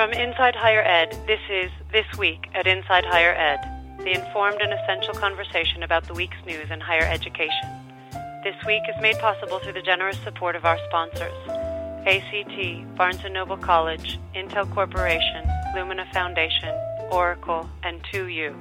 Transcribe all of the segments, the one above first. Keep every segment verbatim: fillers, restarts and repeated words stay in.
From Inside Higher Ed, this is This Week at Inside Higher Ed, the informed and essential conversation about the week's news in higher education. This Week is made possible through the generous support of our sponsors: A C T, Barnes and Noble College, Intel Corporation, Lumina Foundation, Oracle, and two U.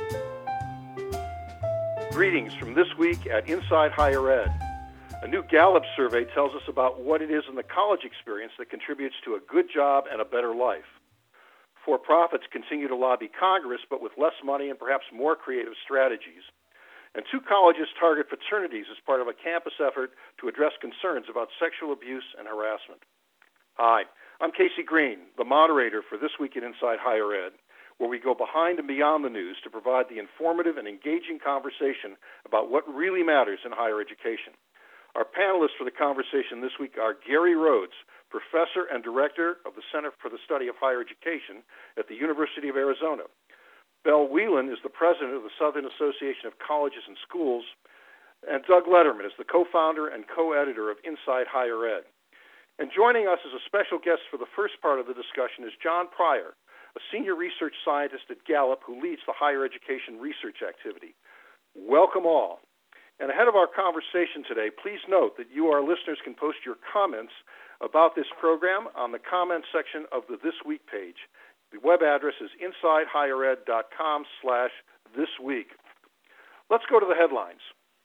Greetings from This Week at Inside Higher Ed. A new Gallup survey tells us about what it is in the college experience that contributes to a good job and a better life. For-profits continue to lobby Congress, but with less money and perhaps more creative strategies. And two colleges target fraternities as part of a campus effort to address concerns about sexual abuse and harassment. Hi, I'm Casey Green, the moderator for This Week at Inside Higher Ed, where we go behind and beyond the news to provide the informative and engaging conversation about what really matters in higher education. Our panelists for the conversation this week are Gary Rhodes, professor and director of the Center for the Study of Higher Education at the University of Arizona. Belle Whelan is the president of the Southern Association of Colleges and Schools, and Doug Letterman is the co-founder and co-editor of Inside Higher Ed. And joining us as a special guest for the first part of the discussion is John Pryor, a senior research scientist at Gallup who leads the higher education research activity. Welcome all. And ahead of our conversation today, please note that you, our listeners, can post your comments about this program on the comments section of the This Week page. The web address is insidehighered.com slash this week. Let's go to the headlines.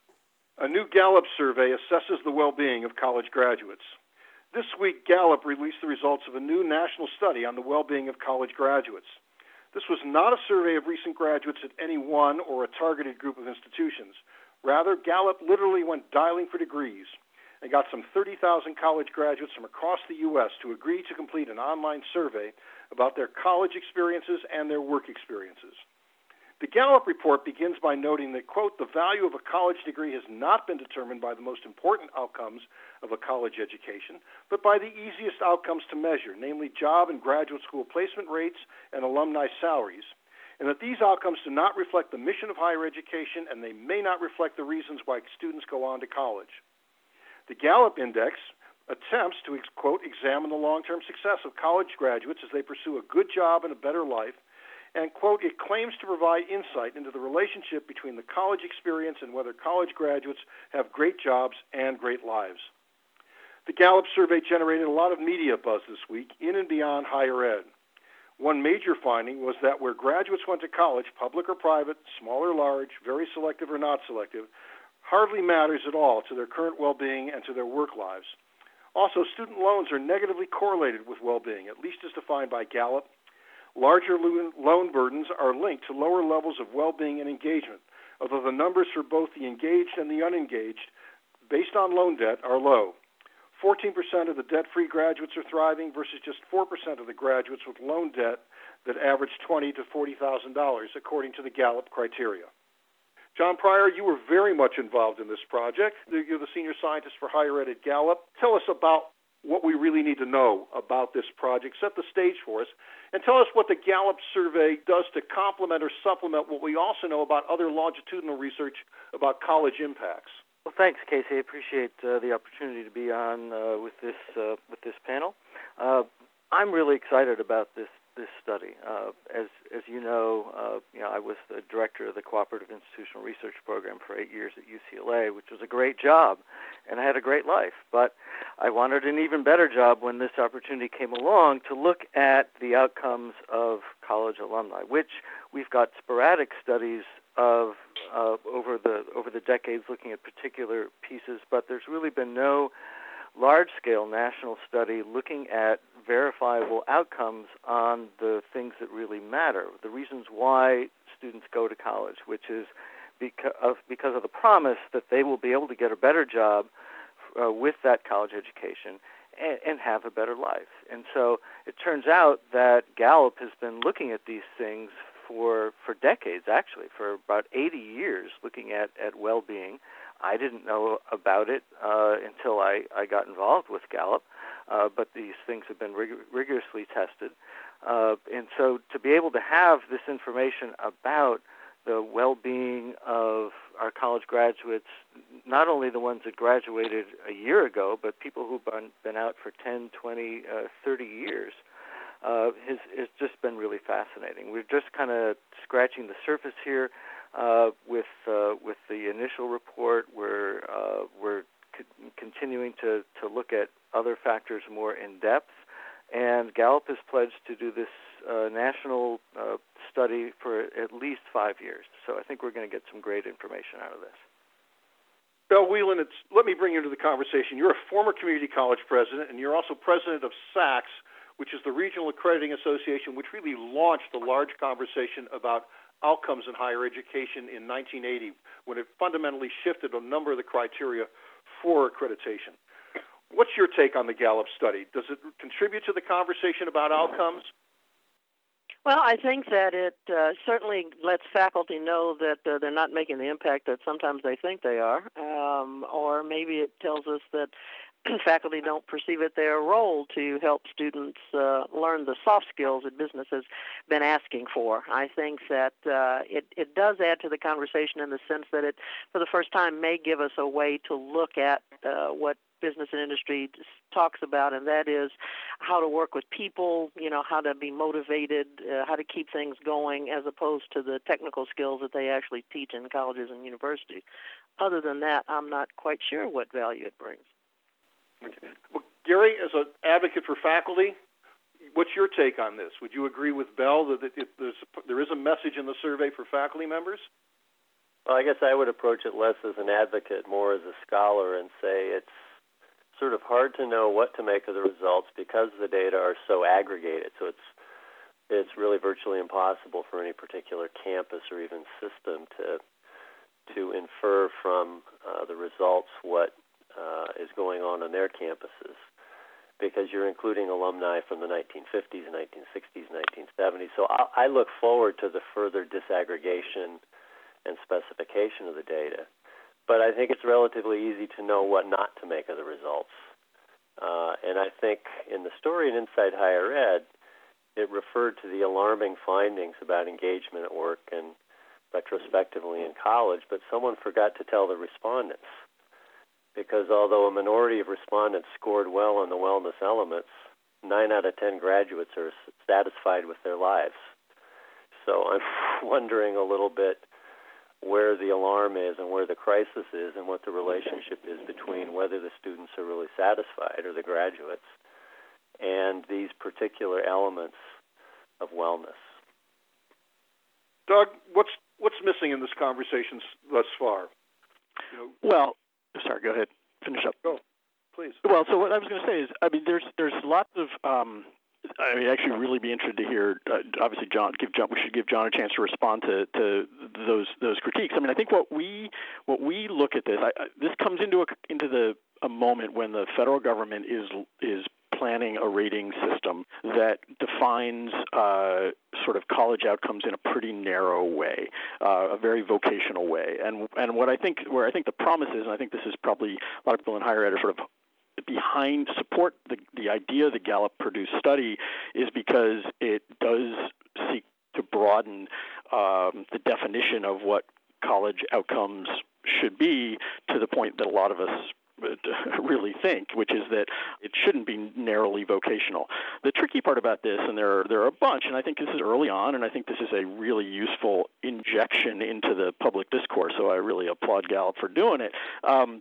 A new Gallup survey assesses the well-being of college graduates. This week, Gallup released the results of a new national study on the well-being of college graduates. This was not a survey of recent graduates at any one or a targeted group of institutions. Rather, Gallup literally went dialing for degrees and got some thirty thousand college graduates from across the U S to agree to complete an online survey about their college experiences and their work experiences. The Gallup report begins by noting that, quote, the value of a college degree has not been determined by the most important outcomes of a college education, but by the easiest outcomes to measure, namely job and graduate school placement rates and alumni salaries, and that these outcomes do not reflect the mission of higher education, and they may not reflect the reasons why students go on to college. The Gallup Index attempts to, quote, examine the long-term success of college graduates as they pursue a good job and a better life, and, quote, it claims to provide insight into the relationship between the college experience and whether college graduates have great jobs and great lives. The Gallup survey generated a lot of media buzz this week in and beyond higher ed. One major finding was that where graduates went to college, public or private, small or large, very selective or not selective, hardly matters at all to their current well-being and to their work lives. Also, student loans are negatively correlated with well-being, at least as defined by Gallup. Larger loan burdens are linked to lower levels of well-being and engagement, although the numbers for both the engaged and the unengaged, based on loan debt, are low. fourteen percent of the debt-free graduates are thriving versus just four percent of the graduates with loan debt that average twenty thousand to forty thousand dollars, according to the Gallup criteria. John Pryor, you were very much involved in this project. You're the senior scientist for higher ed at Gallup. Tell us about what we really need to know about this project. Set the stage for us, and tell us what the Gallup survey does to complement or supplement what we also know about other longitudinal research about college impacts. Well, thanks, Casey. I appreciate uh, the opportunity to be on uh, with this uh, with this panel. Uh, I'm really excited about this this study. Uh, as as you know, uh, you know, I was the director of the Cooperative Institutional Research Program for eight years at U C L A, which was a great job, and I had a great life. But I wanted an even better job when this opportunity came along to look at the outcomes of college alumni, which we've got sporadic studies of uh, over the over the decades looking at particular pieces, but there's really been no large-scale national study looking at verifiable outcomes on the things that really matter, the reasons why students go to college, which is because of, because of the promise that they will be able to get a better job uh, with that college education and, and have a better life. And so it turns out that Gallup has been looking at these things for for decades, actually, for about eighty years, looking at, at well-being. I didn't know about it uh, until I, I got involved with Gallup, uh, but these things have been rig- rigorously tested. Uh, and so to be able to have this information about the well-being of our college graduates, not only the ones that graduated a year ago, but people who've been, been out for ten, twenty, uh, thirty years, uh, has, has just been really fascinating. We're just kind of scratching the surface here uh, with uh, with the initial report. We're uh, we're co- continuing to, to look at other factors more in depth, and Gallup has pledged to do this uh, national uh, study for at least five years. So I think we're going to get some great information out of this. Belle Whelan, it's, let me bring you into the conversation. You're a former community college president, and you're also president of SACS, which is the Regional Accrediting Association, which really launched the large conversation about outcomes in higher education in nineteen eighty, when it fundamentally shifted a number of the criteria for accreditation. What's your take on the Gallup study? Does it contribute to the conversation about outcomes? Well, I think that it uh, certainly lets faculty know that uh, they're not making the impact that sometimes they think they are, um, or maybe it tells us that faculty don't perceive it their role to help students uh, learn the soft skills that business has been asking for. I think that uh, it, it does add to the conversation in the sense that it, for the first time, may give us a way to look at uh, what business and industry talks about, and that is how to work with people, you know, how to be motivated, uh, how to keep things going, as opposed to the technical skills that they actually teach in colleges and universities. Other than that, I'm not quite sure what value it brings. Okay. Well, Gary, as an advocate for faculty, what's your take on this? Would you agree with Belle that it, there's, there is a message in the survey for faculty members? Well, I guess I would approach it less as an advocate, more as a scholar, and say it's sort of hard to know what to make of the results because the data are so aggregated. So it's it's really virtually impossible for any particular campus or even system to to infer from uh, the results what uh, is going on on their campuses, because you're including alumni from the nineteen fifties, nineteen sixties, nineteen seventies. So I, I look forward to the further disaggregation and specification of the data. But I think it's relatively easy to know what not to make of the results. Uh, and I think in the story in Inside Higher Ed, it referred to the alarming findings about engagement at work and retrospectively in college, but someone forgot to tell the respondents. Because although a minority of respondents scored well on the wellness elements, nine out of ten graduates are satisfied with their lives. So I'm wondering a little bit where the alarm is and where the crisis is and what the relationship is between whether the students are really satisfied or the graduates and these particular elements of wellness. Doug, what's what's missing in this conversation thus far? You know, well, sorry, go ahead. Finish up. Go, please. Well, so what I was going to say is, I mean, there's there's lots of um, I mean, actually, really be interested to hear. Uh, obviously, John, give John. We should give John a chance to respond to, to those those critiques. I mean, I think what we what we look at this. I, I, this comes into a into the a moment when the federal government is is planning a rating system that defines uh, sort of college outcomes in a pretty narrow way, uh, a very vocational way. And and what I think where I think the promise is, and I think this is probably a lot of people in higher ed are sort of behind support the, the idea of the Gallup produced study is because it does seek to broaden um, the definition of what college outcomes should be to the point that a lot of us really think, which is that it shouldn't be narrowly vocational. The tricky part about this, and there are, there are a bunch, and I think this is early on, and I think this is a really useful injection into the public discourse, so I really applaud Gallup for doing it. Um,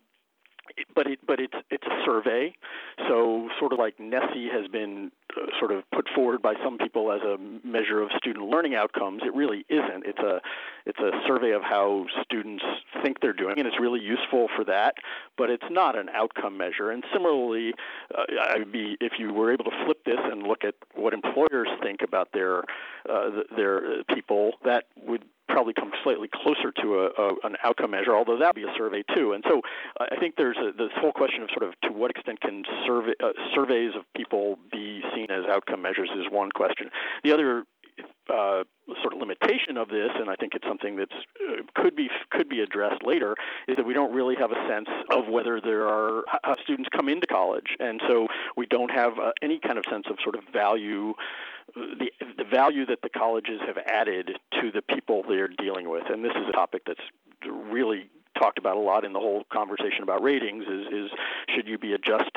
But it, but it's it's a survey, so sort of like NESSE has been uh, sort of put forward by some people as a measure of student learning outcomes. It really isn't. It's a it's a survey of how students think they're doing, and it's really useful for that. But it's not an outcome measure. And similarly, uh, I'd be if you were able to flip this and look at what employers think about their uh, their people, that would probably come slightly closer to a, a, an outcome measure, although that would be a survey too. And so uh, I think there's a, this whole question of sort of to what extent can survey, uh, surveys of people be seen as outcome measures is one question. The other uh, sort of limitation of this, and I think it's something that uh, could be could be addressed later, is that we don't really have a sense of whether there are how students come into college, and so we don't have uh, any kind of sense of sort of value. The, the value that the colleges have added to the people they're dealing with. And this is a topic that's really talked about a lot in the whole conversation about ratings is, is should you be adjusting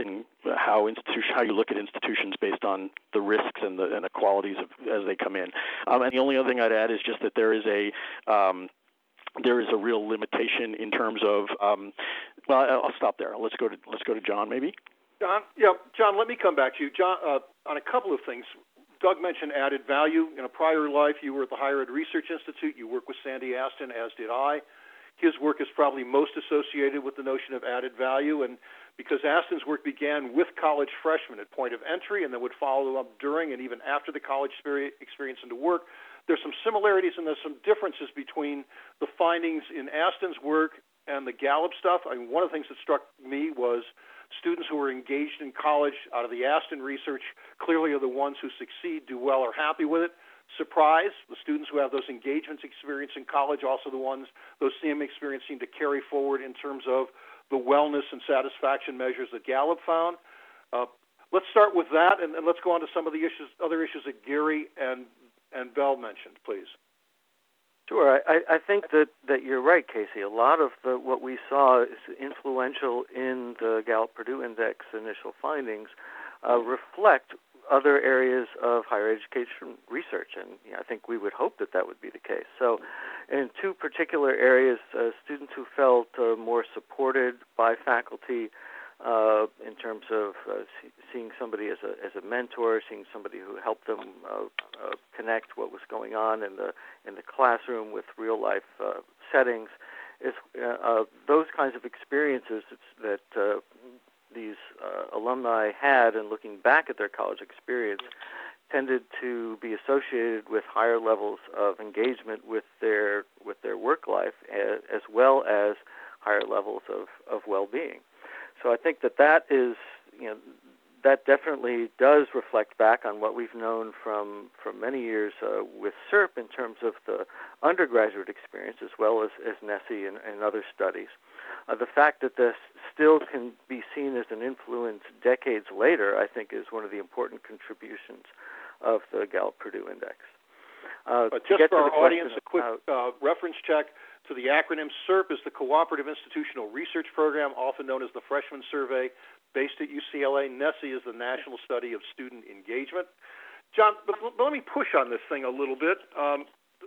how institution how you look at institutions based on the risks and the and the qualities of as they come in. Um, and the only other thing I'd add is just that there is a um, there is a real limitation in terms of um, well, I'll stop there. Let's go to let's go to John maybe. John, yeah, John. Let me come back to you, John, uh, on a couple of things. Doug mentioned added value. In a prior life, you were at the Higher Ed Research Institute. You worked with Sandy Astin, as did I. His work is probably most associated with the notion of added value, and because Astin's work began with college freshmen at point of entry and then would follow up during and even after the college experience into work, there's some similarities and there's some differences between the findings in Astin's work and the Gallup stuff. I mean, one of the things that struck me was students who were engaged in college out of the Astin research clearly are the ones who succeed, do well, are happy with it. Surprise, the students who have those engagements experience in college, also the ones, those same experience seem to carry forward in terms of the wellness and satisfaction measures that Gallup found. Uh, let's start with that, and, and let's go on to some of the issues, other issues that Gary and, and Bell mentioned, please. Sure. I, I think that, that you're right, Casey. A lot of the, what we saw is influential in the Gallup-Purdue Index initial findings uh, reflect other areas of higher education research, and you know, I think we would hope that that would be the case. So in two particular areas, uh, students who felt uh, more supported by faculty uh, in terms of uh, see, seeing somebody as a as a mentor, seeing somebody who helped them uh, uh, connect what was going on in the in the classroom with real life uh, settings, is uh, uh, those kinds of experiences that uh, these uh, alumni had, and looking back at their college experience, tended to be associated with higher levels of engagement with their with their work life, as, as well as higher levels of, of well-being. So I think that that is, you know, that definitely does reflect back on what we've known from from many years uh, with S E R P in terms of the undergraduate experience, as well as, as NESSE and, and other studies. Uh, the fact that this still can be seen as an influence decades later, I think, is one of the important contributions of the Gallup-Purdue Index. Uh, but just for our audience, a quick uh, reference check to the acronym. S E R P is the Cooperative Institutional Research Program, often known as the Freshman Survey, based at U C L A. NESSE is the National Study of Student Engagement. John, but, but let me push on this thing a little bit. Um,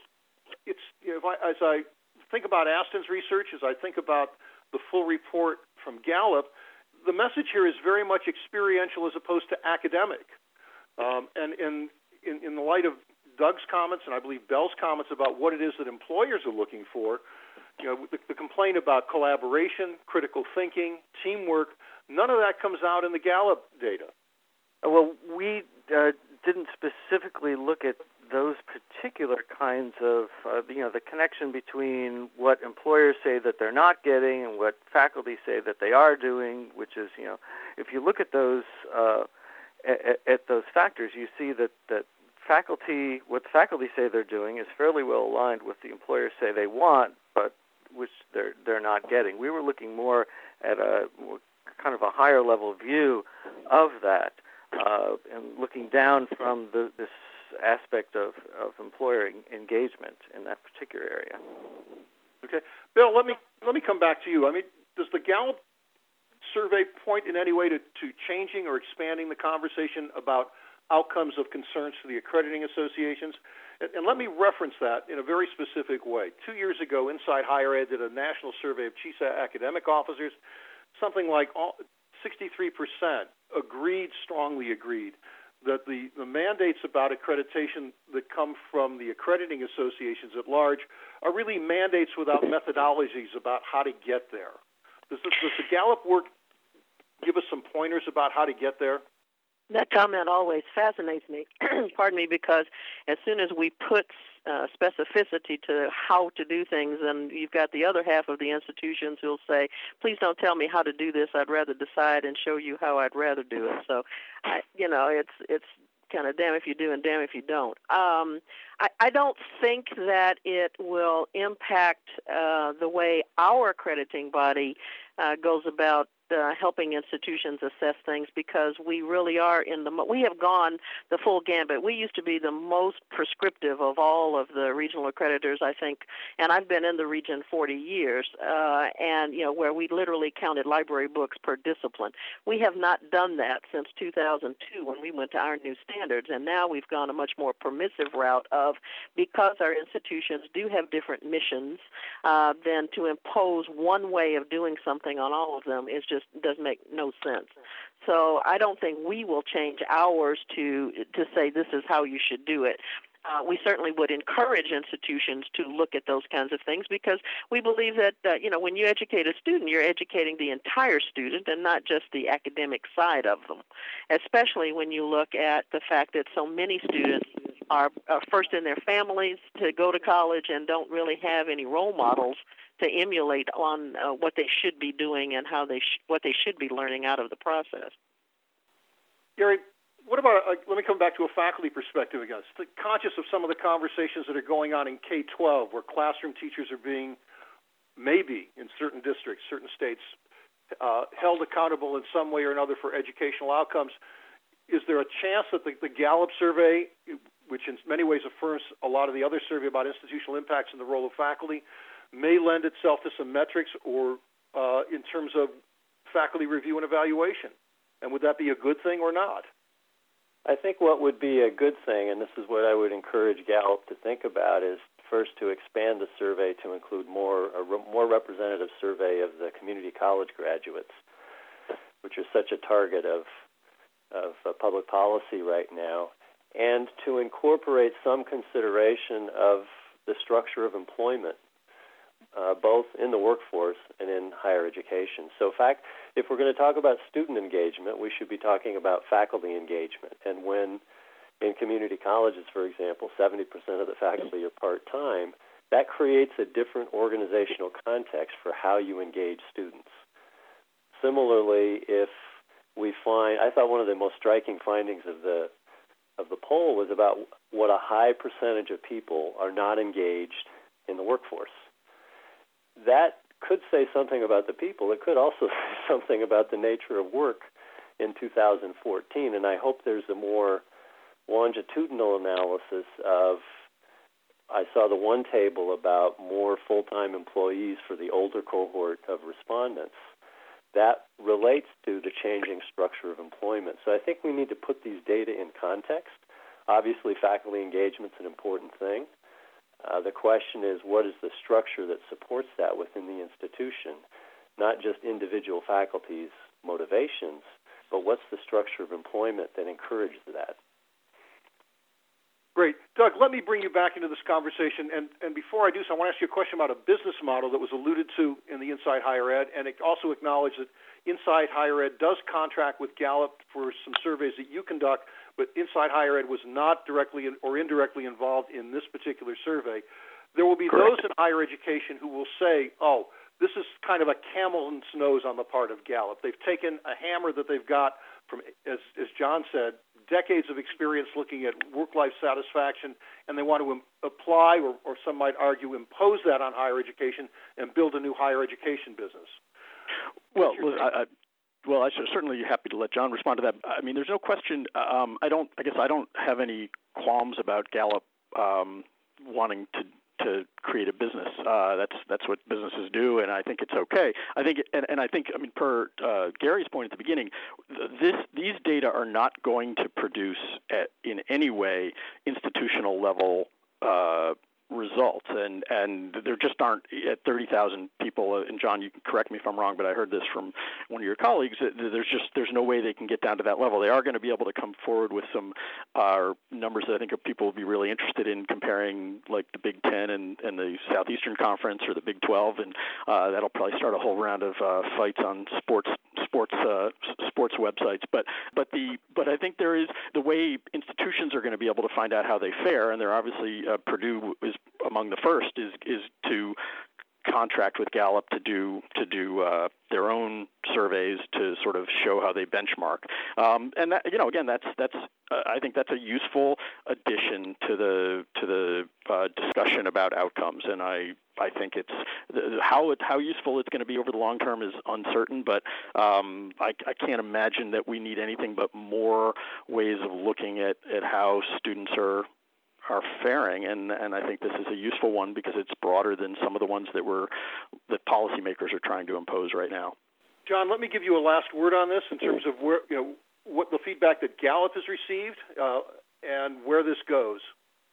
it's you know, if I, as I think about Astin's research, as I think about the full report from Gallup, the message here is very much experiential as opposed to academic. Um, and in, in, in the light of Doug's comments, and I believe Bell's comments about what it is that employers are looking for, you know, the, the complaint about collaboration, critical thinking, teamwork, none of that comes out in the Gallup data. Well, we uh, didn't specifically look at those particular kinds of, uh, you know, the connection between what employers say that they're not getting and what faculty say that they are doing, which is, you know, if you look at those uh, at, at those factors, you see that, that faculty, what the faculty say they're doing is fairly well aligned with the employers say they want, but which they're they're not getting. We were looking more at a kind of a higher level view of that, uh, and looking down from the, this aspect of, of employer engagement in that particular area. Okay, Bill, let me let me come back to you. I mean, does the Gallup survey point in any way to, to changing or expanding the conversation about outcomes of concerns to the accrediting associations? And, and let me reference that in a very specific way. Two years ago, Inside Higher Ed did a national survey of chief academic officers. Something like all, sixty-three percent agreed, strongly agreed, that the, the mandates about accreditation that come from the accrediting associations at large are really mandates without methodologies about how to get there. Does the, does the Gallup work give us some pointers about how to get there? That comment always fascinates me, pardon me, because as soon as we put uh, specificity to how to do things, then you've got the other half of the institutions who'll say, please don't tell me how to do this. I'd rather decide and show you how I'd rather do it. So, I, you know, it's it's kind of damn if you do and damn if you don't. Um, I, I don't think that it will impact uh, the way our accrediting body uh, goes about uh, helping institutions assess things because we really are in the, we have gone the full gambit. We used to be the most prescriptive of all of the regional accreditors, I think, and I've been in the region forty years, uh, and, you know, where we literally counted library books per discipline. We have not done that since two thousand two when we went to our new standards, and now we've gone a much more permissive route of, because our institutions do have different missions, uh, then to impose one way of doing something on all of them is just does make no sense. So I don't think we will change ours to to say this is how you should do it. Uh, we certainly would encourage institutions to look at those kinds of things because we believe that, uh, you know, when you educate a student, you're educating the entire student and not just the academic side of them, especially when you look at the fact that so many students are, are first in their families to go to college and don't really have any role models to emulate on uh, what they should be doing and how they sh- what they should be learning out of the process. Gary, what about, uh, let me come back to a faculty perspective again. Conscious of some of the conversations that are going on in K twelve where classroom teachers are being, maybe in certain districts, certain states, uh, held accountable in some way or another for educational outcomes. Is there a chance that the, the Gallup survey, which in many ways affirms a lot of the other survey about institutional impacts and the role of faculty, may lend itself to some metrics or uh, in terms of faculty review and evaluation? And would that be a good thing or not? I think what would be a good thing, and this is what I would encourage Gallup to think about, is first to expand the survey to include more a re- more representative survey of the community college graduates, which are such a target of of uh, public policy right now, and to incorporate some consideration of the structure of employment, uh, both in the workforce and in higher education. So, in fact, if we're going to talk about student engagement, we should be talking about faculty engagement. And when in community colleges, for example, seventy percent of the faculty are part-time, that creates a different organizational context for how you engage students. Similarly, if we find, I thought one of the most striking findings of the of the poll was about what a high percentage of people are not engaged in the workforce. That could say something about the people. It could also say something about the nature of work in two thousand fourteen, and I hope there's a more longitudinal analysis of, I saw the one table about more full-time employees for the older cohort of respondents. That relates to the changing structure of employment. So I think we need to put these data in context. Obviously, faculty engagement is an important thing. Uh, the question is, what is the structure that supports that within the institution? Not just individual faculty's motivations, but what's the structure of employment that encourages that? Great. Doug, let me bring you back into this conversation. And, and before I do so, I want to ask you a question about a business model that was alluded to in the Inside Higher Ed, and it also acknowledged that Inside Higher Ed does contract with Gallup for some surveys that you conduct, but Inside Higher Ed was not directly or indirectly involved in this particular survey. There will be Correct. those in higher education who will say, oh, this is kind of a camel's nose on the part of Gallup. They've taken a hammer that they've got from, as, as John said, decades of experience looking at work-life satisfaction, and they want to im- apply, or, or some might argue, impose that on higher education and build a new higher education business. Well, I, I, well, I'm certainly happy to let John respond to that. I mean, there's no question. Um, I don't. I guess I don't have any qualms about Gallup um, wanting to. to create a business. Uh, that's that's what businesses do, and I think it's okay. I think, and, and I think, I mean, per uh, Gary's point at the beginning, this these data are not going to produce at, in any way institutional level uh, results, and and there just aren't at thirty thousand people. And John, you can correct me if I'm wrong, but I heard this from one of your colleagues. There's just there's no way they can get down to that level. They are going to be able to come forward with some uh, numbers that I think people will be really interested in comparing, like the Big Ten and, and the Southeastern Conference or the Big twelve, and uh, that'll probably start a whole round of uh, fights on sports sports uh, sports websites. But but the but I think there is the way institutions are going to be able to find out how they fare, and they're obviously uh, Purdue is among the first is is to contract with Gallup to do to do uh, their own surveys to sort of show how they benchmark, um, and that, you know, again, that's that's uh, I think that's a useful addition to the to the uh, discussion about outcomes, and I I think it's how it, how useful it's going to be over the long term is uncertain, but um, I, I can't imagine that we need anything but more ways of looking at, at how students are are faring, and, and I think this is a useful one because it's broader than some of the ones that we're that policymakers are trying to impose right now. John, let me give you a last word on this in terms of where you know what the feedback that Gallup has received uh, and where this goes.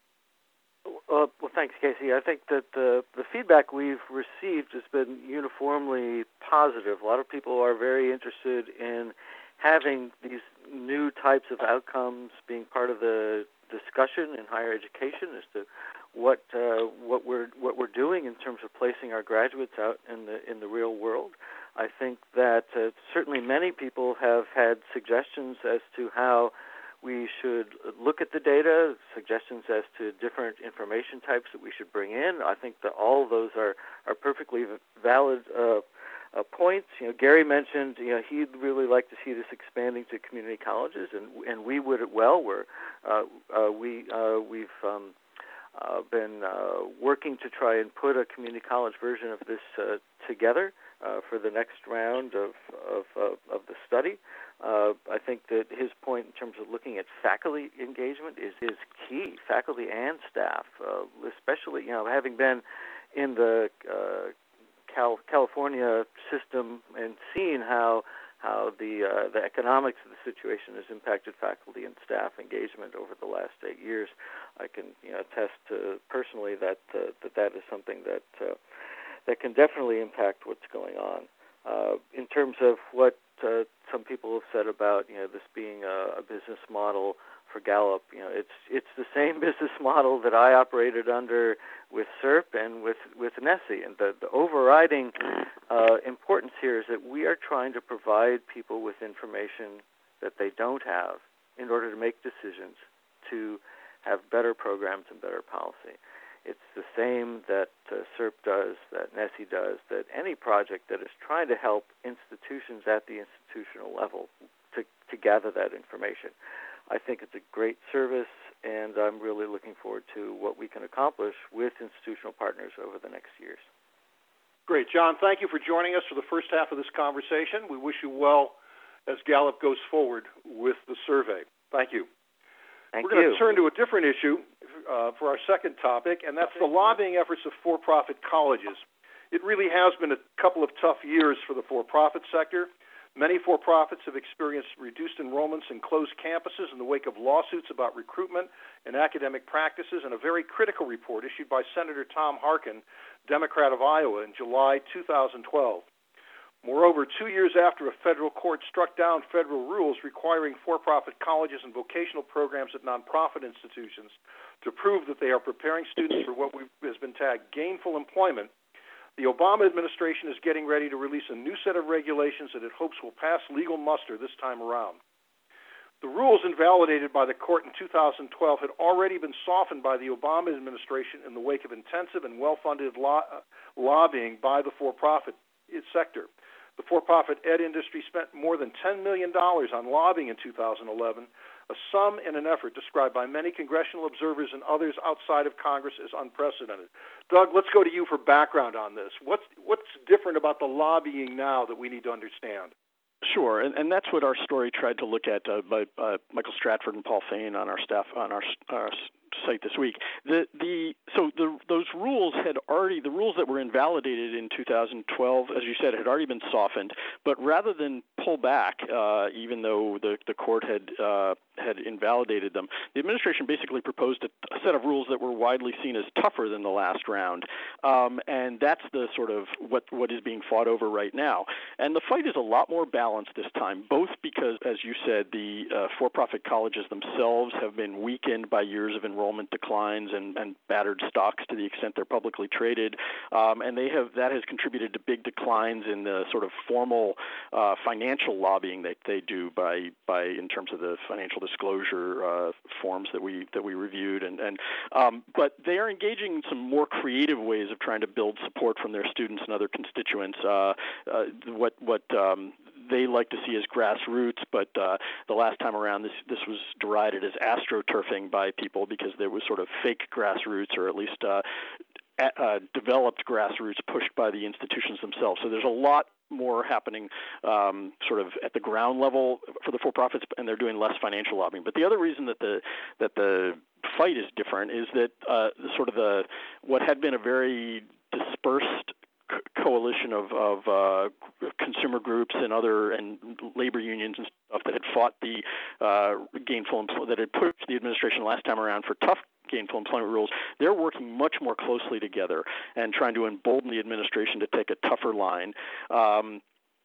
Uh, well, thanks, Casey. I think that the, the feedback we've received has been uniformly positive. A lot of people are very interested in having these new types of outcomes being part of the discussion in higher education as to what uh, what we're what we're doing in terms of placing our graduates out in the in the real world. I think that uh, certainly many people have had suggestions as to how we should look at the data, suggestions as to different information types that we should bring in. I think that all of those are, are perfectly valid uh, uh, points. You know, Gary mentioned, you know, he'd really like to see this expanding to community colleges, and and we would as well. We're uh, uh, we uh, we've um, uh, been uh, working to try and put a community college version of this uh, together uh, for the next round of of, uh, of the study. Uh, I think that his point in terms of looking at faculty engagement is, is key, faculty and staff, uh, especially, you know, having been in the uh, Cal- California system and seeing how how the uh, the economics of the situation has impacted faculty and staff engagement over the last eight years. I can, you know, attest to personally that uh, that that is something that uh, that can definitely impact what's going on. Uh, in terms of what uh, some people have said about, you know, this being a, a business model for Gallup, you know, it's it's the same business model that I operated under with S E R P and with with N S E, and the, the overriding uh, importance here is that we are trying to provide people with information that they don't have in order to make decisions to have better programs and better policy. It's the same that uh, S E R P does, that N S E does, that any project that is trying to help institutions at the institutional level to, to gather that information. I think it's a great service, and I'm really looking forward to what we can accomplish with institutional partners over the next years. Great. John, thank you for joining us for the first half of this conversation. We wish you well as Gallup goes forward with the survey. Thank you. Thank We're going you. to turn to a different issue uh, for our second topic, and that's the lobbying efforts of for-profit colleges. It really has been a couple of tough years for the for-profit sector. Many for-profits have experienced reduced enrollments and closed campuses in the wake of lawsuits about recruitment and academic practices, and a very critical report issued by Senator Tom Harkin, Democrat of Iowa, in July two thousand twelve. Moreover, two years after a federal court struck down federal rules requiring for-profit colleges and vocational programs at nonprofit institutions to prove that they are preparing students for what has been tagged gainful employment, the Obama administration is getting ready to release a new set of regulations that it hopes will pass legal muster this time around. The rules invalidated by the court in two thousand twelve had already been softened by the Obama administration in the wake of intensive and well-funded lo- lobbying by the for-profit sector. The for-profit ed industry spent more than ten million dollars on lobbying in two thousand eleven, a sum and an effort described by many congressional observers and others outside of Congress as unprecedented. Doug, let's go to you for background on this. What's what's different about the lobbying now that we need to understand? Sure, and, and that's what our story tried to look at uh, by uh, Michael Stratford and Paul Fain on our staff on our, our site this week. The the so the those rules had already the rules that were invalidated in two thousand twelve, as you said, had already been softened. But rather than pull back, uh, even though the the court had uh, had invalidated them, the administration basically proposed a, a set of rules that were widely seen as tougher than the last round, um, and that's the sort of what what is being fought over right now. And the fight is a lot more balanced this time, both because, as you said, the uh, for-profit colleges themselves have been weakened by years of enrollment declines and, and battered stocks to the extent they're publicly traded, um, and they have that has contributed to big declines in the sort of formal uh, financial lobbying that they do by by in terms of the financial disclosure uh, forms that we that we reviewed, and and um, but they are engaging in some more creative ways of trying to build support from their students and other constituents. Uh, uh, what what um, they like to see as grassroots, but uh, the last time around this this was derided as astroturfing by people because there was sort of fake grassroots, or at least uh, uh, developed grassroots pushed by the institutions themselves. So there's a lot more happening um, sort of at the ground level for the for-profits, and they're doing less financial lobbying. But the other reason that the that the fight is different is that uh, sort of the what had been a very dispersed coalition of, of uh, consumer groups and other and labor unions and stuff that had fought the uh, gainful employment, that had pushed the administration last time around for tough gainful employment rules, they're working much more closely together and trying to embolden the administration to take a tougher line. Um,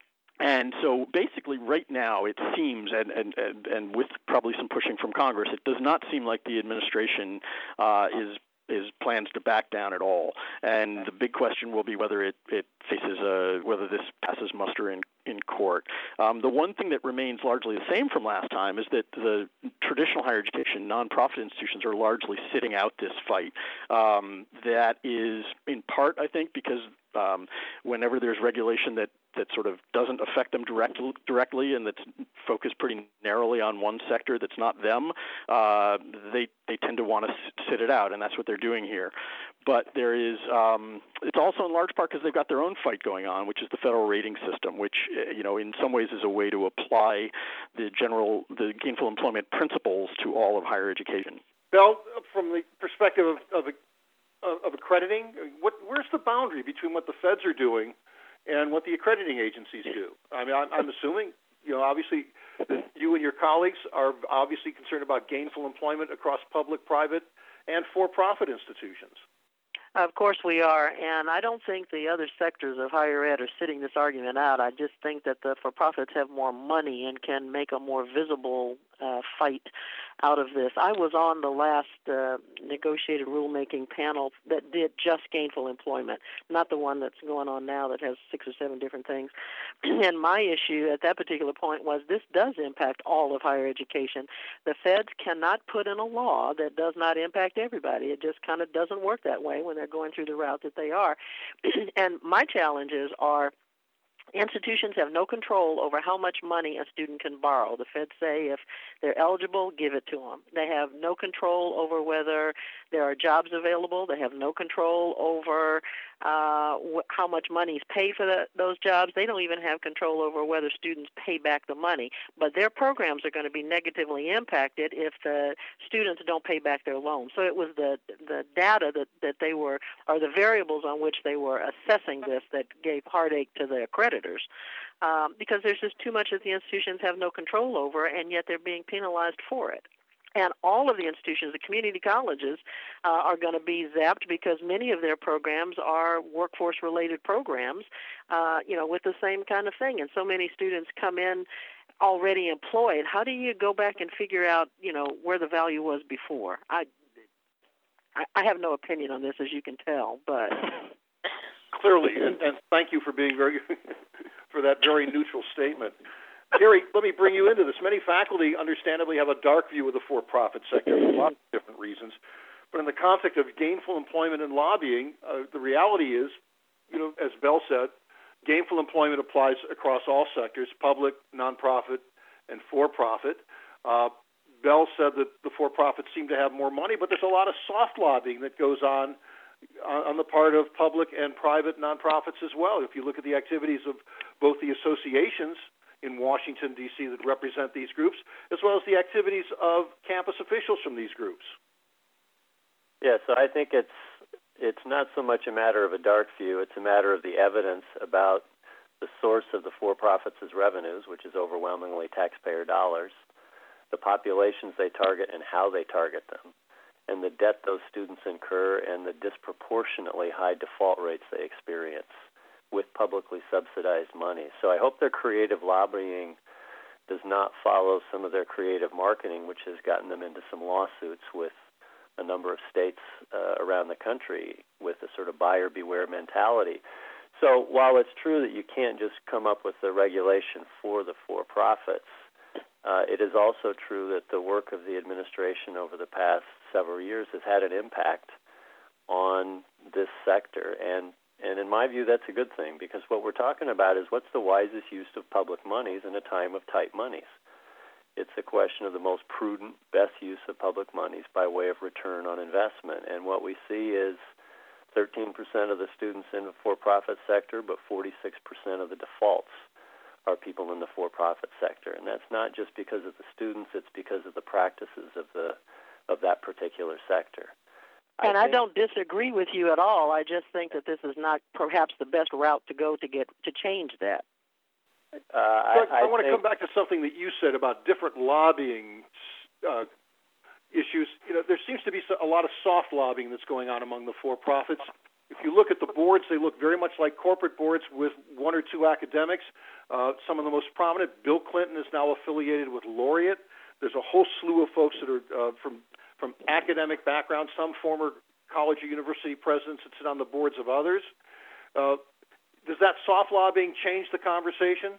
And so basically right now it seems, and, and, and, and with probably some pushing from Congress, it does not seem like the administration uh, is is plans to back down at all. And the big question will be whether it, it faces a, whether this passes muster in, in court. Um, the one thing that remains largely the same from last time is that the traditional higher education nonprofit institutions are largely sitting out this fight. Um, that is in part, I think, because um, whenever there's regulation that that sort of doesn't affect them direct, directly and that's focused pretty narrowly on one sector that's not them, uh, they they tend to want to sit it out, and that's what they're doing here. But there is, um, it's also in large part because they've got their own fight going on, which is the federal rating system, which, you know, in some ways is a way to apply the general, the gainful employment principles to all of higher education. Bill, from the perspective of, of, of accrediting, what, where's the boundary between what the feds are doing and what the accrediting agencies do? I mean, I'm, I'm assuming, you know, obviously that you and your colleagues are obviously concerned about gainful employment across public, private, and for-profit institutions. Of course we are, and I don't think the other sectors of higher ed are sitting this argument out. I just think that the for-profits have more money and can make a more visible uh, fight out of this. I was on the last uh, negotiated rulemaking panel that did just gainful employment, not the one that's going on now that has six or seven different things. And my issue at that particular point was this does impact all of higher education. The feds cannot put in a law that does not impact everybody. It just kind of doesn't work that way when they're going through the route that they are. And my challenges are institutions have no control over how much money a student can borrow. The feds say if they're eligible, give it to them. They have no control over whether there are jobs available. They have no control over uh, wh- how much money is paid for the, those jobs. They don't even have control over whether students pay back the money. But their programs are going to be negatively impacted if the students don't pay back their loans. So it was the the data that, that they were, or the variables on which they were assessing this that gave heartache to the accreditors. Um, because there's just too much that the institutions have no control over, and yet they're being penalized for it. And all of the institutions, the community colleges, uh, are going to be zapped because many of their programs are workforce-related programs, uh, you know, with the same kind of thing. And so many students come in already employed. How do you go back and figure out, you know, where the value was before? I, I have no opinion on this, as you can tell, but clearly, and, and thank you for being very for that very neutral statement. Gary, let me bring you into this. Many faculty, understandably, have a dark view of the for-profit sector for a lot of different reasons. But in the context of gainful employment and lobbying, uh, the reality is, you know, as Bell said, gainful employment applies across all sectors, public, nonprofit, and for-profit. Uh, Bell said that the for-profits seem to have more money, but there's a lot of soft lobbying that goes on on the part of public and private nonprofits as well. If you look at the activities of both the associations in Washington, D C that represent these groups, as well as the activities of campus officials from these groups. Yeah, so I think it's it's not so much a matter of a dark view, it's a matter of the evidence about the source of the for-profits' revenues, which is overwhelmingly taxpayer dollars, the populations they target and how they target them, and the debt those students incur and the disproportionately high default rates they experience with publicly subsidized money. So I hope their creative lobbying does not follow some of their creative marketing, which has gotten them into some lawsuits with a number of states uh, around the country with a sort of buyer beware mentality. So while it's true that you can't just come up with the regulation for the for-profits, uh, it is also true that the work of the administration over the past several years has had an impact on this sector. And And in my view, that's a good thing, because what we're talking about is what's the wisest use of public monies in a time of tight monies. It's a question of the most prudent, best use of public monies by way of return on investment. And what we see is thirteen percent of the students in the for-profit sector, but forty-six percent of the defaults are people in the for-profit sector. And that's not just because of the students, it's because of the practices of the of that particular sector. And I, I don't disagree with you at all. I just think that this is not perhaps the best route to go to get to change that. Uh, I, I, I want to think, come back to something that you said about different lobbying uh, issues. You know, there seems to be a lot of soft lobbying that's going on among the for-profits. If you look at the boards, they look very much like corporate boards with one or two academics. Uh, some of the most prominent, Bill Clinton is now affiliated with Laureate. There's a whole slew of folks that are uh, from from academic backgrounds, some former college or university presidents that sit on the boards of others. Uh, does that soft lobbying change the conversation?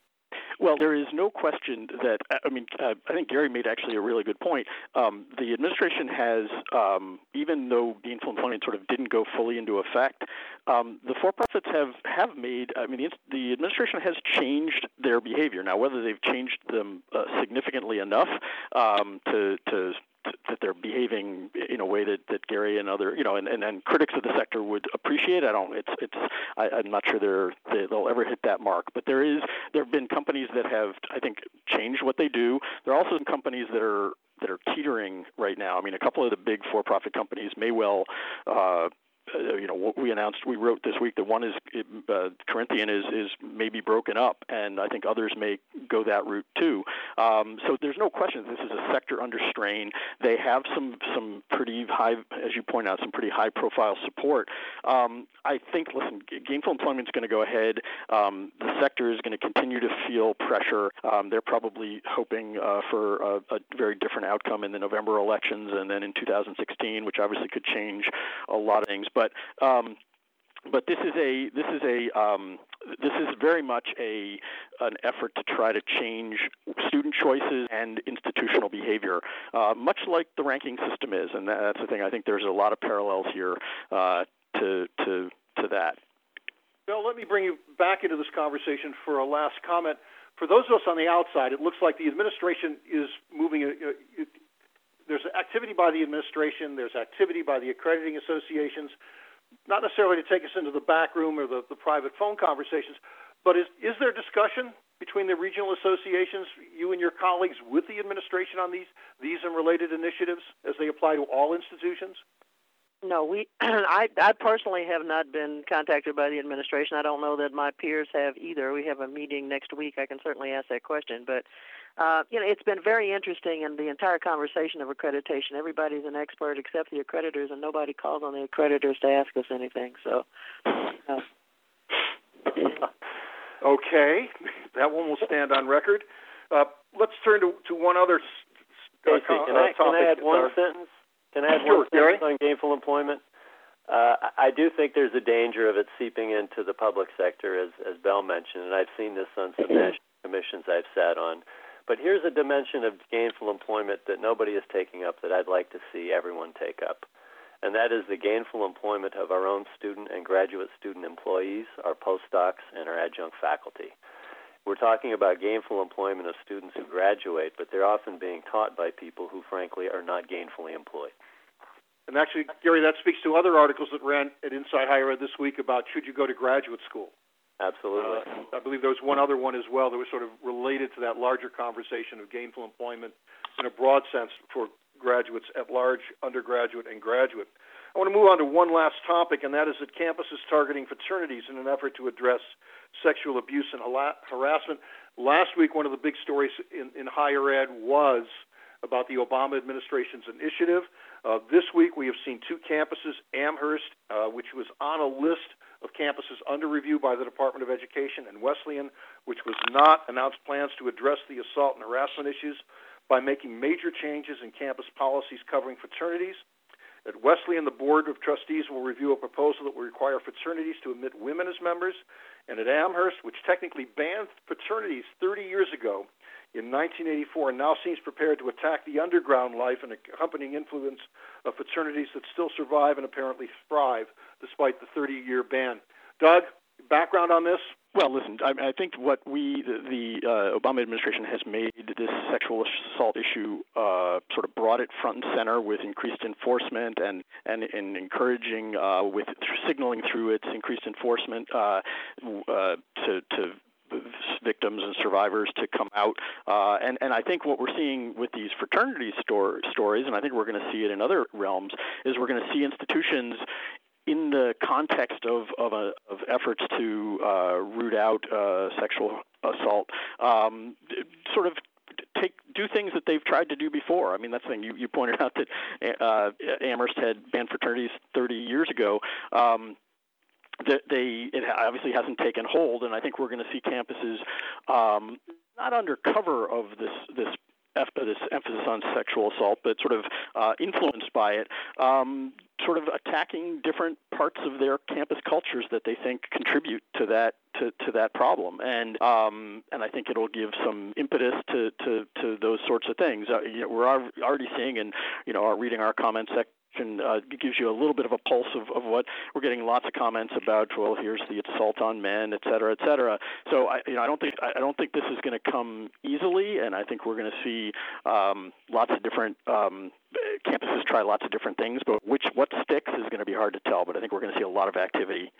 Well, there is no question that, I mean, uh, I think Gary made actually a really good point. Um, the administration has, um, even though gainful employment sort of didn't go fully into effect, um, the for-profits have, have made, I mean, the, the administration has changed their behavior. Now, whether they've changed them uh, significantly enough um, to, to that they're behaving in a way that, that Gary and other, you know, and, and, and critics of the sector would appreciate. I don't, it's, it's, I, I'm not sure they're, they, they'll ever hit that mark, but there is, there have been companies that have, I think, changed what they do. There are also some companies that are, that are teetering right now. I mean, a couple of the big for-profit companies may well, uh, Uh, you know, what we announced, we wrote this week that one is, uh, Corinthian is, is maybe broken up, and I think others may go that route too. Um, so there's no question this is a sector under strain. They have some, some pretty high, as you point out, some pretty high-profile support. Um, I think, listen, gainful employment is going to go ahead. Um, the sector is going to continue to feel pressure. Um, they're probably hoping uh, for a, a very different outcome in the November elections and then in two thousand sixteen, which obviously could change a lot of things. But um, but this is a this is a um, this is very much a an effort to try to change student choices and institutional behavior, uh, much like the ranking system is, and that's the thing. I think there's a lot of parallels here uh, to to to that. Bill, let me bring you back into this conversation for a last comment. For those of us on the outside, it looks like the administration is moving. Uh, it, There's activity by the administration. There's activity by the accrediting associations, not necessarily to take us into the back room or the, the private phone conversations, but is, is there discussion between the regional associations, you and your colleagues, with the administration on these, these and related initiatives as they apply to all institutions? No, we. I, I personally have not been contacted by the administration. I don't know that my peers have either. We have a meeting next week. I can certainly ask that question, but uh, you know, it's been very interesting in the entire conversation of accreditation. Everybody's an expert except the accreditors, and nobody calls on the accreditors to ask us anything. So, uh, okay, that one will stand on record. Uh, let's turn to, to one other uh, Casey, co- can, uh, I, can I add one uh, sentence? Can I add sure, one sentence on gainful employment? Uh, I do think there's a danger of it seeping into the public sector, as, as Bell mentioned, and I've seen this on some national commissions I've sat on. But here's a dimension of gainful employment that nobody is taking up that I'd like to see everyone take up, and that is the gainful employment of our own student and graduate student employees, our postdocs, and our adjunct faculty. We're talking about gainful employment of students who graduate, but they're often being taught by people who, frankly, are not gainfully employed. And actually, Gary, that speaks to other articles that ran at Inside Higher Ed this week about should you go to graduate school. Absolutely. Uh, I believe there was one other one as well that was sort of related to that larger conversation of gainful employment in a broad sense for graduates at large, undergraduate, and graduate. I want to move on to one last topic, and that is that campuses targeting fraternities in an effort to address sexual abuse and harassment. Last week, one of the big stories in, in higher ed was about the Obama administration's initiative. Uh, this week, we have seen two campuses, Amherst, uh, which was on a list of campuses under review by the Department of Education, and Wesleyan, which was not, announced plans to address the assault and harassment issues by making major changes in campus policies covering fraternities. At Wesleyan, the Board of Trustees will review a proposal that will require fraternities to admit women as members. And at Amherst, which technically banned fraternities thirty years ago, in nineteen eighty-four and now seems prepared to attack the underground life and accompanying influence of fraternities that still survive and apparently thrive despite the thirty-year ban. Doug, background on this? Well, listen, I, I think what we, the, the uh, Obama administration has made this sexual assault issue uh, sort of brought it front and center with increased enforcement and, and, and encouraging, uh, with signaling through its increased enforcement uh, uh, to, to victims and survivors to come out. Uh, and, and I think what we're seeing with these fraternity store, stories, and I think we're going to see it in other realms, is we're going to see institutions in the context of of, a, of efforts to uh, root out uh, sexual assault, um, sort of take do things that they've tried to do before. I mean, that's the thing. You, you pointed out that uh, Amherst had banned fraternities thirty years ago. Um, that they it obviously hasn't taken hold, and I think we're going to see campuses um, not under cover of this this. this emphasis on sexual assault, but sort of uh, influenced by it, um, sort of attacking different parts of their campus cultures that they think contribute to that to, to that problem. And um, and I think it'll give some impetus to, to, to those sorts of things. Uh, you know, we're already seeing, and you know, reading our comment section. Uh, it gives you a little bit of a pulse of, of what we're getting. Lots of comments about. Well, here's the assault on men, et cetera, et cetera. So I, you know, I don't think I don't think this is going to come easily, and I think we're going to see um, lots of different um, campuses try lots of different things. But which what sticks is going to be hard to tell. But I think we're going to see a lot of activity.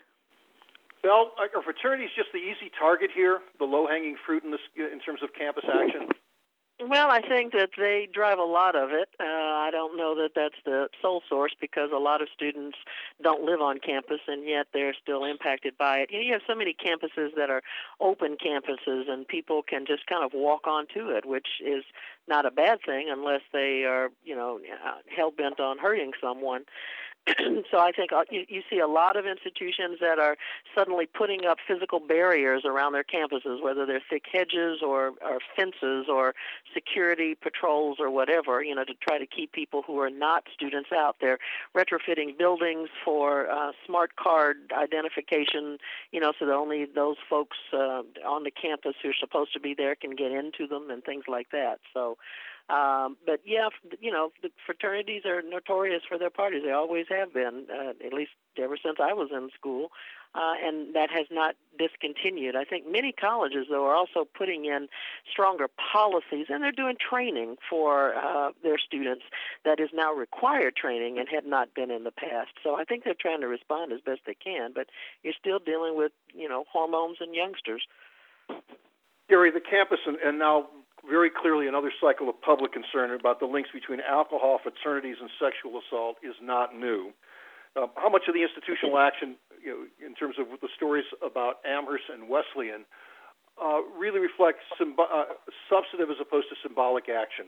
Well, are fraternities just the easy target here, the low-hanging fruit in this in terms of campus action? Well, I think that they drive a lot of it. Uh, I don't know that that's the sole source because a lot of students don't live on campus, and yet they're still impacted by it. You know, you have so many campuses that are open campuses, and people can just kind of walk onto it, which is not a bad thing unless they are, you know, hell-bent on hurting someone. So I think you, you see a lot of institutions that are suddenly putting up physical barriers around their campuses, whether they're thick hedges or, or fences or security patrols or whatever, you know, to try to keep people who are not students out. They're retrofitting buildings for uh, smart card identification, you know, so that only those folks uh, on the campus who are supposed to be there can get into them and things like that. So. Um, but, yeah, you know, the fraternities are notorious for their parties. They always have been, uh, at least ever since I was in school, uh, and that has not discontinued. I think many colleges, though, are also putting in stronger policies, and they're doing training for uh, their students that is now required training and had not been in the past. So I think they're trying to respond as best they can, but you're still dealing with, you know, hormones and youngsters. Gary, the campus and, and now very clearly another cycle of public concern about the links between alcohol, fraternities, and sexual assault is not new. Uh, how much of the institutional action, you know, in terms of the stories about Amherst and Wesleyan, uh, really reflects symb- uh, substantive as opposed to symbolic action?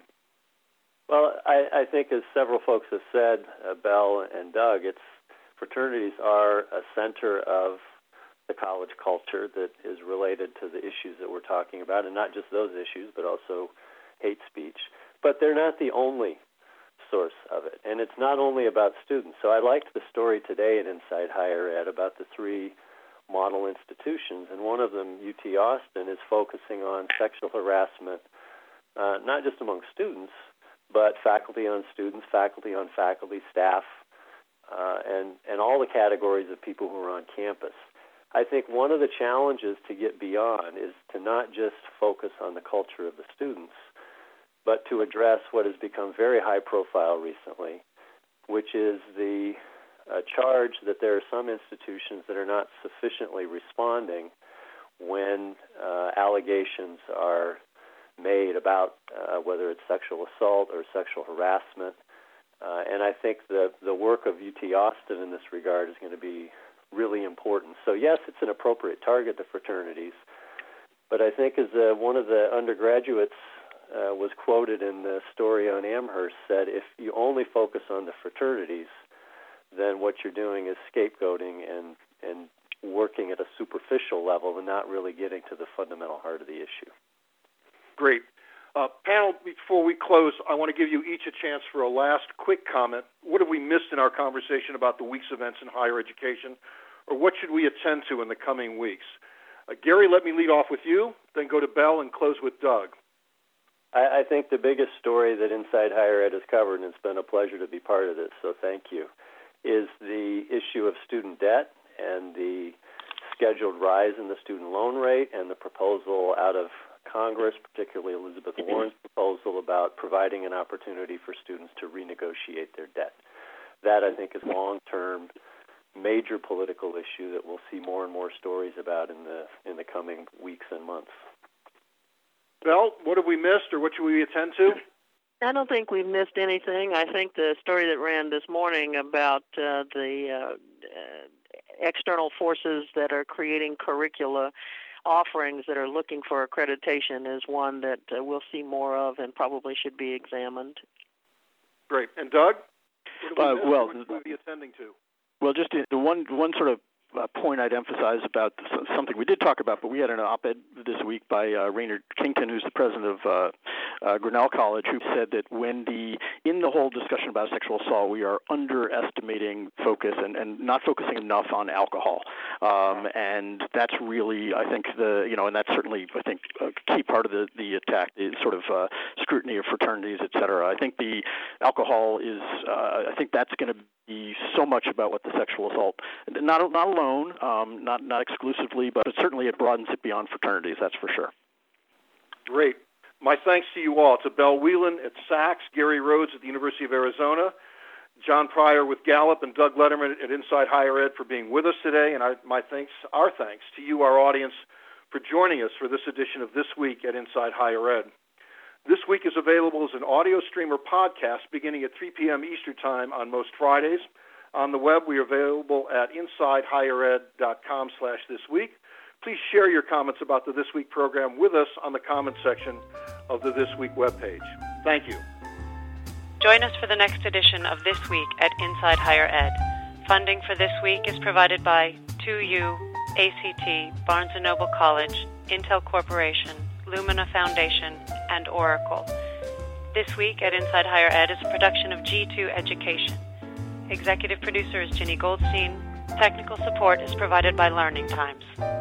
Well, I, I think as several folks have said, uh, Bell and Doug, it's fraternities are a center of the college culture that is related to the issues that we're talking about, and not just those issues, but also hate speech. But they're not the only source of it, and it's not only about students. So I liked the story today at Inside Higher Ed about the three model institutions, and one of them, U T Austin, is focusing on sexual harassment, uh, not just among students, but faculty on students, faculty on faculty, staff, uh, and, and all the categories of people who are on campus. I think one of the challenges to get beyond is to not just focus on the culture of the students, but to address what has become very high profile recently, which is the uh, charge that there are some institutions that are not sufficiently responding when uh, allegations are made about uh, whether it's sexual assault or sexual harassment. Uh, and I think the, the work of U T Austin in this regard is going to be really important. So yes, it's an appropriate target, the fraternities, but I think as uh, one of the undergraduates uh, was quoted in the story on Amherst said, if you only focus on the fraternities, then what you're doing is scapegoating and, and working at a superficial level and not really getting to the fundamental heart of the issue. Great. Uh, panel, before we close, I want to give you each a chance for a last quick comment. What have we missed in our conversation about the week's events in higher education, or what should we attend to in the coming weeks? Uh, Gary, let me lead off with you, then go to Bell and close with Doug. I, I think the biggest story that Inside Higher Ed has covered, and it's been a pleasure to be part of this, so thank you, is the issue of student debt and the scheduled rise in the student loan rate and the proposal out of Congress, particularly Elizabeth Warren's proposal about providing an opportunity for students to renegotiate their debt. That, I think, is long-term major political issue that we'll see more and more stories about in the in the coming weeks and months. Belle, what have we missed, or what should we attend to? I don't think we've missed anything. I think the story that ran this morning about uh, the uh, uh, external forces that are creating curricula offerings that are looking for accreditation is one that uh, we'll see more of and probably should be examined. Great. And Doug? What Uh, well, what should we be attending to? Well, just the one one sort of uh, point I'd emphasize about something we did talk about, but we had an op-ed this week by uh, Raynard Kington, who's the president of uh, uh, Grinnell College, who said that when the in the whole discussion about sexual assault, we are underestimating focus and, and not focusing enough on alcohol, um, and that's really, I think, the you know, and that's certainly, I think, a key part of the the attack is sort of uh, scrutiny of fraternities, et cetera. I think the alcohol is, uh, I think that's going to be so much about what the sexual assault, not not alone, um, not not exclusively, but, but certainly it broadens it beyond fraternities, that's for sure. Great. My thanks to you all, to Belle Whelan at Sachs, Gary Rhodes at the University of Arizona, John Pryor with Gallup, and Doug Letterman at Inside Higher Ed for being with us today, and I, my thanks, our thanks to you, our audience, for joining us for this edition of This Week at Inside Higher Ed. This Week is available as an audio stream or podcast beginning at three p.m. Eastern Time on most Fridays. On the web, we are available at insidehighered.com slash this week. Please share your comments about the This Week program with us on the comment section of the This Week webpage. Thank you. Join us for the next edition of This Week at Inside Higher Ed. Funding for This Week is provided by two U, A C T, Barnes and Noble College, Intel Corporation, Lumina Foundation, and Oracle. This Week at Inside Higher Ed is a production of G two Education. Executive producer is Ginny Goldstein. Technical support is provided by Learning Times.